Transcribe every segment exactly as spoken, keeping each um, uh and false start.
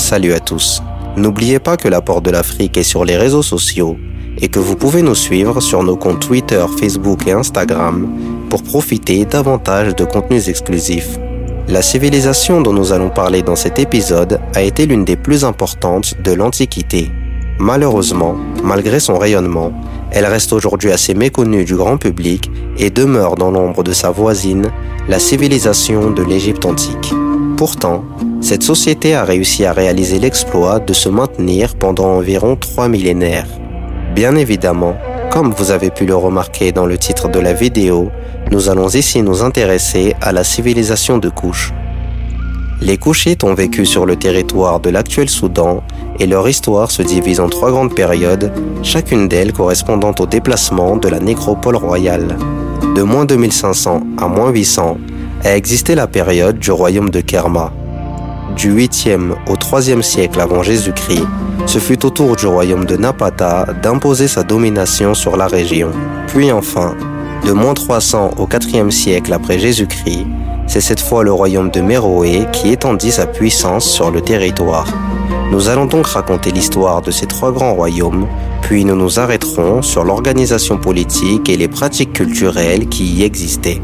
Salut à tous. N'oubliez pas que la Porte de l'Afrique est sur les réseaux sociaux et que vous pouvez nous suivre sur nos comptes Twitter, Facebook et Instagram pour profiter davantage de contenus exclusifs. La civilisation dont nous allons parler dans cet épisode a été l'une des plus importantes de l'Antiquité. Malheureusement, malgré son rayonnement, elle reste aujourd'hui assez méconnue du grand public et demeure dans l'ombre de sa voisine, la civilisation de l'Égypte antique. Pourtant, cette société a réussi à réaliser l'exploit de se maintenir pendant environ trois millénaires. Bien évidemment, comme vous avez pu le remarquer dans le titre de la vidéo, nous allons ici nous intéresser à la civilisation de Kouch. Les Kouchites ont vécu sur le territoire de l'actuel Soudan et leur histoire se divise en trois grandes périodes, chacune d'elles correspondant au déplacement de la nécropole royale. De moins deux mille cinq cents à moins huit cents a existé la période du royaume de Kerma. Du huitième au troisième siècle avant Jésus-Christ, ce fut au tour du royaume de Napata d'imposer sa domination sur la région. Puis enfin, de moins trois cents au quatrième siècle après Jésus-Christ, c'est cette fois le royaume de Méroé qui étendit sa puissance sur le territoire. Nous allons donc raconter l'histoire de ces trois grands royaumes, puis nous nous arrêterons sur l'organisation politique et les pratiques culturelles qui y existaient.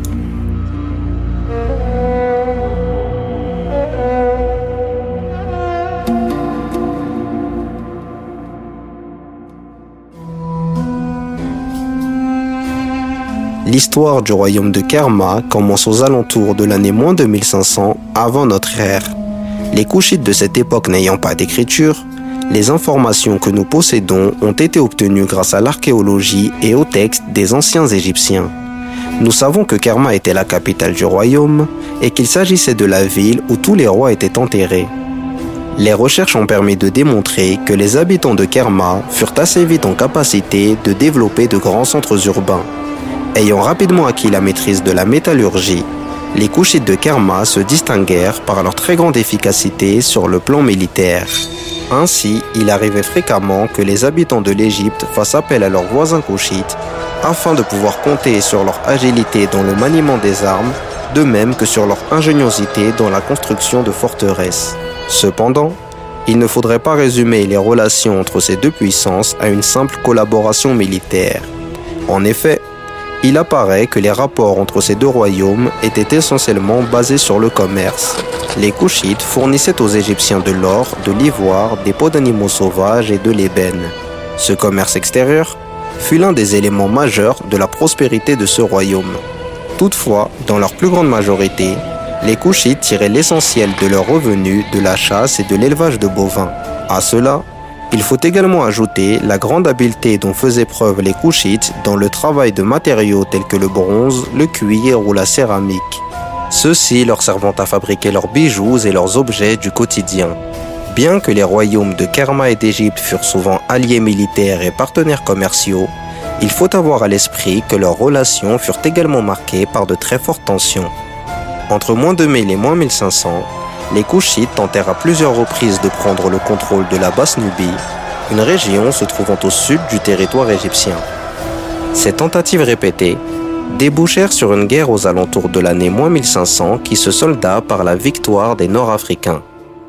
L'histoire du royaume de Kerma commence aux alentours de l'année moins deux mille cinq cents avant notre ère. Les Kouchites de cette époque n'ayant pas d'écriture, les informations que nous possédons ont été obtenues grâce à l'archéologie et aux textes des anciens Égyptiens. Nous savons que Kerma était la capitale du royaume et qu'il s'agissait de la ville où tous les rois étaient enterrés. Les recherches ont permis de démontrer que les habitants de Kerma furent assez vite en capacité de développer de grands centres urbains. Ayant rapidement acquis la maîtrise de la métallurgie, les Kouchites de Kerma se distinguèrent par leur très grande efficacité sur le plan militaire. Ainsi, il arrivait fréquemment que les habitants de l'Égypte fassent appel à leurs voisins Kouchites afin de pouvoir compter sur leur agilité dans le maniement des armes, de même que sur leur ingéniosité dans la construction de forteresses. Cependant, il ne faudrait pas résumer les relations entre ces deux puissances à une simple collaboration militaire. En effet, il apparaît que les rapports entre ces deux royaumes étaient essentiellement basés sur le commerce. Les Kouchites fournissaient aux Égyptiens de l'or, de l'ivoire, des peaux d'animaux sauvages et de l'ébène. Ce commerce extérieur fut l'un des éléments majeurs de la prospérité de ce royaume. Toutefois, dans leur plus grande majorité, les Kouchites tiraient l'essentiel de leurs revenus de la chasse et de l'élevage de bovins. À cela, il faut également ajouter la grande habileté dont faisaient preuve les Kouchites dans le travail de matériaux tels que le bronze, le cuir ou la céramique. Ceux-ci leur servant à fabriquer leurs bijoux et leurs objets du quotidien. Bien que les royaumes de Kerma et d'Égypte furent souvent alliés militaires et partenaires commerciaux, il faut avoir à l'esprit que leurs relations furent également marquées par de très fortes tensions. Entre moins deux mille et moins mille cinq cents, les Kouchites tentèrent à plusieurs reprises de prendre le contrôle de la Basse-Nubie, une région se trouvant au sud du territoire égyptien. Ces tentatives répétées débouchèrent sur une guerre aux alentours de l'année moins mille cinq cents qui se solda par la victoire des Nord-Africains.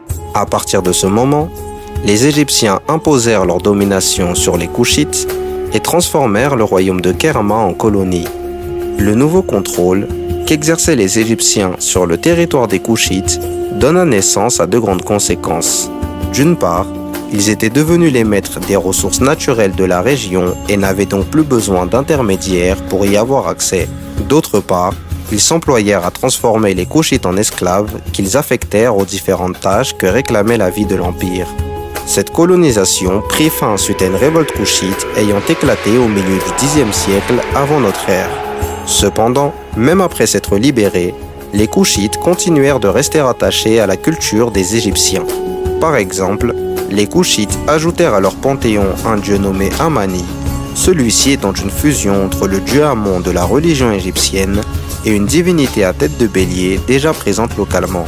À partir de ce moment, les Égyptiens imposèrent leur domination sur les Kouchites et transformèrent le royaume de Kerma en colonie. Le nouveau contrôle qu'exerçaient les Égyptiens sur le territoire des Kouchites donna naissance à deux grandes conséquences. D'une part, ils étaient devenus les maîtres des ressources naturelles de la région et n'avaient donc plus besoin d'intermédiaires pour y avoir accès. D'autre part, ils s'employèrent à transformer les Kouchites en esclaves qu'ils affectèrent aux différentes tâches que réclamait la vie de l'Empire. Cette colonisation prit fin suite à une révolte Kouchite ayant éclaté au milieu du dixième siècle avant notre ère. Cependant, même après s'être libérés, les Kouchites continuèrent de rester attachés à la culture des Égyptiens. Par exemple, les Kouchites ajoutèrent à leur panthéon un dieu nommé Amani, celui-ci étant une fusion entre le dieu Amon de la religion égyptienne et une divinité à tête de bélier déjà présente localement.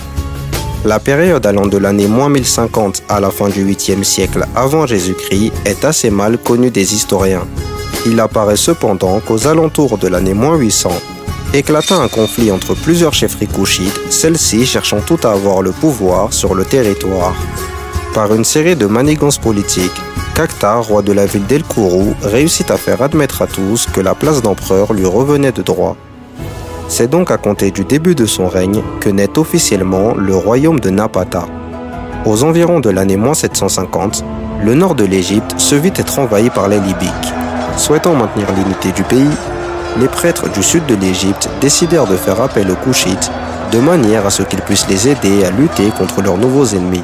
La période allant de l'année moins mille cinquante à la fin du huitième siècle avant Jésus-Christ est assez mal connue des historiens. Il apparaît cependant qu'aux alentours de l'année moins huit cents, éclata un conflit entre plusieurs chefferies kouchites, celles-ci cherchant toutes à avoir le pouvoir sur le territoire. Par une série de manigances politiques, Cacta, roi de la ville d'El Kourou, réussit à faire admettre à tous que la place d'empereur lui revenait de droit. C'est donc à compter du début de son règne que naît officiellement le royaume de Napata. Aux environs de l'année moins sept cent cinquante, le nord de l'Égypte se vit être envahi par les Libyques. Souhaitant maintenir l'unité du pays, les prêtres du sud de l'Égypte décidèrent de faire appel aux Koushites de manière à ce qu'ils puissent les aider à lutter contre leurs nouveaux ennemis.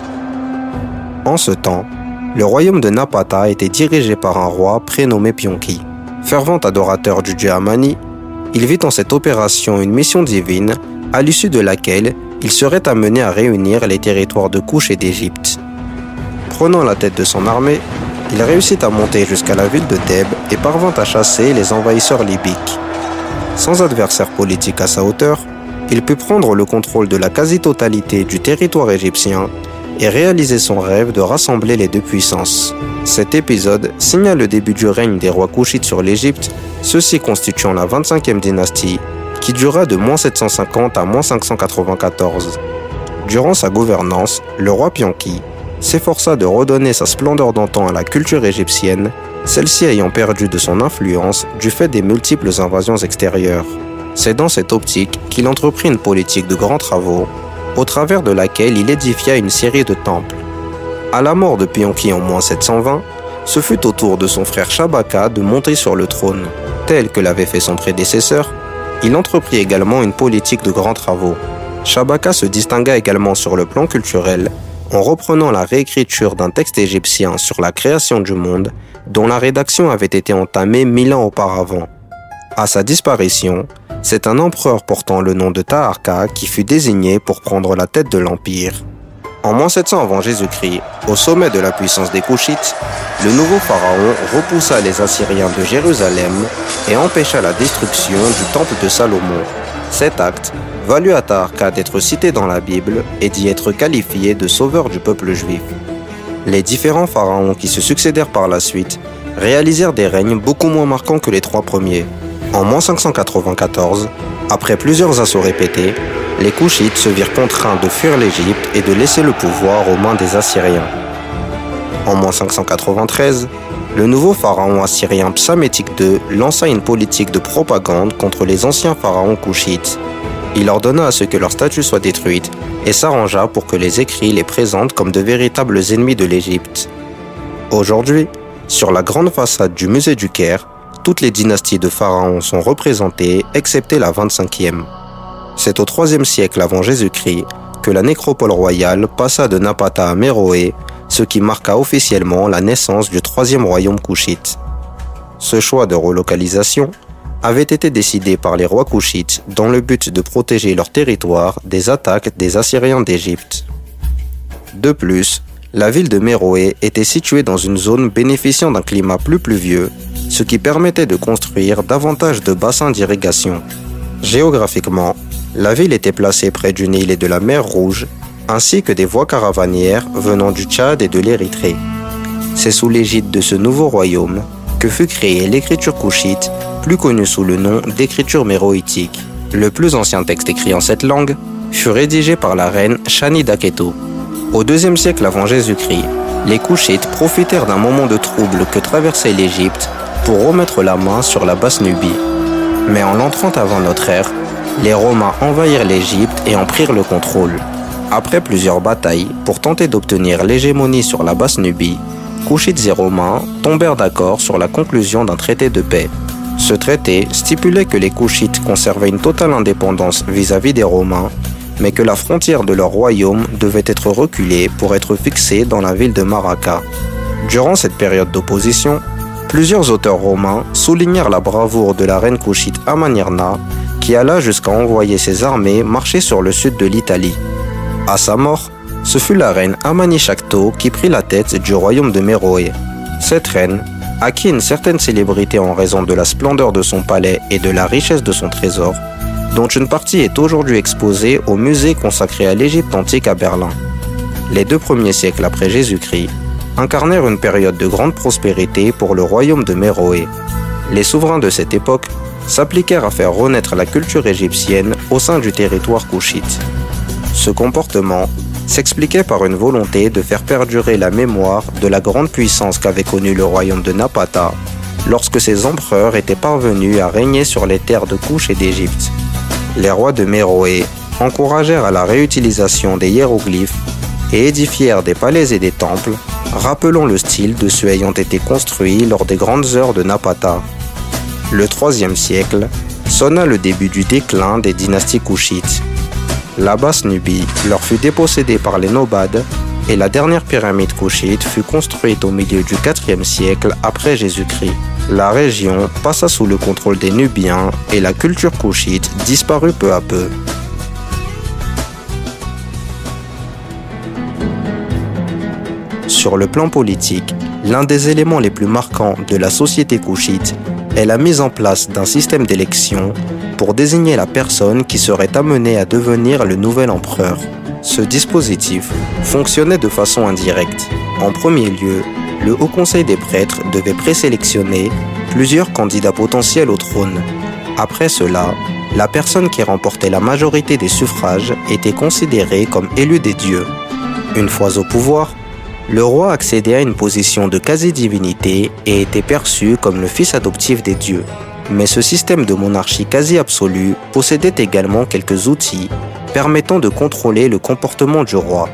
En ce temps, le royaume de Napata était dirigé par un roi prénommé Pionki. Fervent adorateur du dieu Amani, il vit en cette opération une mission divine à l'issue de laquelle il serait amené à réunir les territoires de Kouch et d'Égypte. Prenant la tête de son armée, il réussit à monter jusqu'à la ville de Thèbes et parvint à chasser les envahisseurs libyques. Sans adversaire politique à sa hauteur, il put prendre le contrôle de la quasi-totalité du territoire égyptien et réaliser son rêve de rassembler les deux puissances. Cet épisode signale le début du règne des rois Koushites sur l'Égypte, ceux-ci constituant la vingt-cinquième dynastie, qui dura de moins sept cent cinquante à moins cinq cent quatre-vingt-quatorze. Durant sa gouvernance, le roi Pionki s'efforça de redonner sa splendeur d'antan à la culture égyptienne, celle-ci ayant perdu de son influence du fait des multiples invasions extérieures. C'est dans cette optique qu'il entreprit une politique de grands travaux, au travers de laquelle il édifia une série de temples. À la mort de Pionki en moins sept cent vingt, ce fut au tour de son frère Shabaka de monter sur le trône. Tel que l'avait fait son prédécesseur, il entreprit également une politique de grands travaux. Shabaka se distingua également sur le plan culturel, en reprenant la réécriture d'un texte égyptien sur la création du monde, dont la rédaction avait été entamée mille ans auparavant. À sa disparition, c'est un empereur portant le nom de Taharqa qui fut désigné pour prendre la tête de l'empire. En moins sept cents avant Jésus-Christ, au sommet de la puissance des Koushites, le nouveau pharaon repoussa les Assyriens de Jérusalem et empêcha la destruction du temple de Salomon. Cet acte valut à Taharqa d'être cité dans la Bible et d'y être qualifié de sauveur du peuple juif. Les différents pharaons qui se succédèrent par la suite réalisèrent des règnes beaucoup moins marquants que les trois premiers. En moins cinq cent quatre-vingt-quatorze, après plusieurs assauts répétés, les Koushites se virent contraints de fuir l'Égypte et de laisser le pouvoir aux mains des Assyriens. En moins cinq cent quatre-vingt-treize, le nouveau pharaon assyrien Psamétique deux lança une politique de propagande contre les anciens pharaons Koushites. Il ordonna à ce que leur statue soit détruite et s'arrangea pour que les écrits les présentent comme de véritables ennemis de l'Égypte. Aujourd'hui, sur la grande façade du musée du Caire, toutes les dynasties de pharaons sont représentées, excepté la vingt-cinquième. C'est au troisième siècle avant Jésus-Christ que la nécropole royale passa de Napata à Méroé, ce qui marqua officiellement la naissance du troisième royaume Kouchite. Ce choix de relocalisation avait été décidé par les rois Koushites dans le but de protéger leur territoire des attaques des Assyriens d'Égypte. De plus, la ville de Méroé était située dans une zone bénéficiant d'un climat plus pluvieux, ce qui permettait de construire davantage de bassins d'irrigation. Géographiquement, la ville était placée près du Nil et de la mer Rouge, ainsi que des voies caravanières venant du Tchad et de l'Érythrée. C'est sous l'égide de ce nouveau royaume que fut créée l'écriture couchite, plus connue sous le nom d'écriture méroïtique. Le plus ancien texte écrit en cette langue fut rédigé par la reine Shani d'Aketo. Au deuxième siècle avant Jésus-Christ, les Koushites profitèrent d'un moment de trouble que traversait l'Égypte pour remettre la main sur la Basse-Nubie. Mais en l'an trente avant notre ère, les Romains envahirent l'Égypte et en prirent le contrôle. Après plusieurs batailles pour tenter d'obtenir l'hégémonie sur la Basse-Nubie, Koushites et Romains tombèrent d'accord sur la conclusion d'un traité de paix. Ce traité stipulait que les Koushites conservaient une totale indépendance vis-à-vis des Romains, mais que la frontière de leur royaume devait être reculée pour être fixée dans la ville de Maraka. Durant cette période d'opposition, plusieurs auteurs romains soulignèrent la bravoure de la reine Kouchite Amanirna, qui alla jusqu'à envoyer ses armées marcher sur le sud de l'Italie. À sa mort, ce fut la reine Amanichakto qui prit la tête du royaume de Méroé. Cette reine acquit une certaine célébrité en raison de la splendeur de son palais et de la richesse de son trésor, dont une partie est aujourd'hui exposée au musée consacré à l'Égypte antique à Berlin. Les deux premiers siècles après Jésus-Christ incarnèrent une période de grande prospérité pour le royaume de Méroé. Les souverains de cette époque s'appliquèrent à faire renaître la culture égyptienne au sein du territoire couchite. Ce comportement s'expliquait par une volonté de faire perdurer la mémoire de la grande puissance qu'avait connue le royaume de Napata lorsque ses empereurs étaient parvenus à régner sur les terres de Kouch et d'Égypte. Les rois de Méroé encouragèrent à la réutilisation des hiéroglyphes et édifièrent des palais et des temples, rappelant le style de ceux ayant été construits lors des grandes heures de Napata. Le troisième siècle sonna le début du déclin des dynasties couchites. La Basse-Nubie leur fut dépossédée par les Nobades et la dernière pyramide couchite fut construite au milieu du quatrième siècle après Jésus-Christ. La région passa sous le contrôle des Nubiens et la culture couchite disparut peu à peu. Sur le plan politique, l'un des éléments les plus marquants de la société couchite est la mise en place d'un système d'élection pour désigner la personne qui serait amenée à devenir le nouvel empereur. Ce dispositif fonctionnait de façon indirecte. En premier lieu, le Haut Conseil des prêtres devait présélectionner plusieurs candidats potentiels au trône. Après cela, la personne qui remportait la majorité des suffrages était considérée comme élue des dieux. Une fois au pouvoir, le roi accédait à une position de quasi-divinité et était perçu comme le fils adoptif des dieux. Mais ce système de monarchie quasi absolue possédait également quelques outils permettant de contrôler le comportement du roi.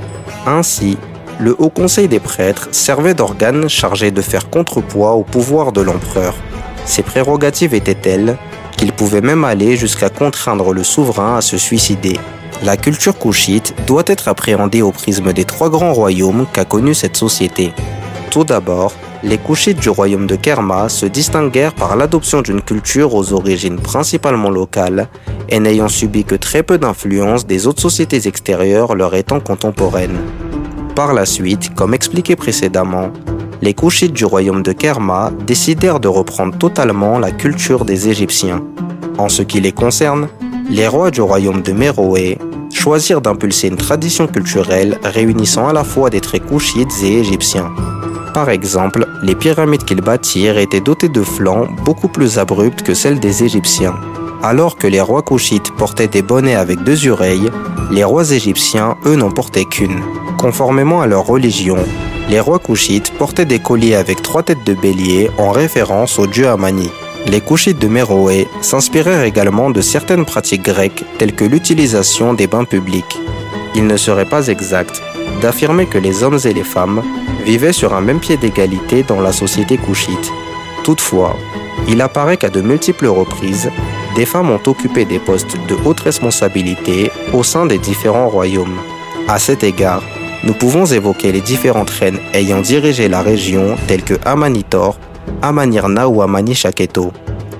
Ainsi, le Haut Conseil des prêtres servait d'organe chargé de faire contrepoids au pouvoir de l'empereur. Ses prérogatives étaient telles qu'il pouvait même aller jusqu'à contraindre le souverain à se suicider. La culture couchite doit être appréhendée au prisme des trois grands royaumes qu'a connus cette société. Tout d'abord, les couchites du royaume de Kerma se distinguèrent par l'adoption d'une culture aux origines principalement locales et n'ayant subi que très peu d'influence des autres sociétés extérieures leur étant contemporaines. Par la suite, comme expliqué précédemment, les couchites du royaume de Kerma décidèrent de reprendre totalement la culture des Égyptiens. En ce qui les concerne, les rois du royaume de Méroé choisirent d'impulser une tradition culturelle réunissant à la fois des traits couchites et égyptiens. Par exemple, les pyramides qu'ils bâtirent étaient dotées de flancs beaucoup plus abrupts que celles des Égyptiens. Alors que les rois couchites portaient des bonnets avec deux oreilles, les rois égyptiens, eux, n'en portaient qu'une. Conformément à leur religion, les rois couchites portaient des colliers avec trois têtes de bélier en référence au dieu Amani. Les couchites de Méroé s'inspirèrent également de certaines pratiques grecques telles que l'utilisation des bains publics. Il ne serait pas exact d'affirmer que les hommes et les femmes vivaient sur un même pied d'égalité dans la société couchite. Toutefois, il apparaît qu'à de multiples reprises, des femmes ont occupé des postes de haute responsabilité au sein des différents royaumes. À cet égard, nous pouvons évoquer les différentes reines ayant dirigé la région telles que Amanitor, Amanirna ou Amani-Shaketo.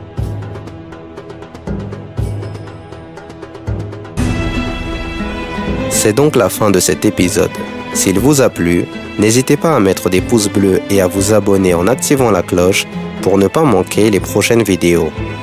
C'est donc la fin de cet épisode. S'il vous a plu, n'hésitez pas à mettre des pouces bleus et à vous abonner en activant la cloche pour ne pas manquer les prochaines vidéos.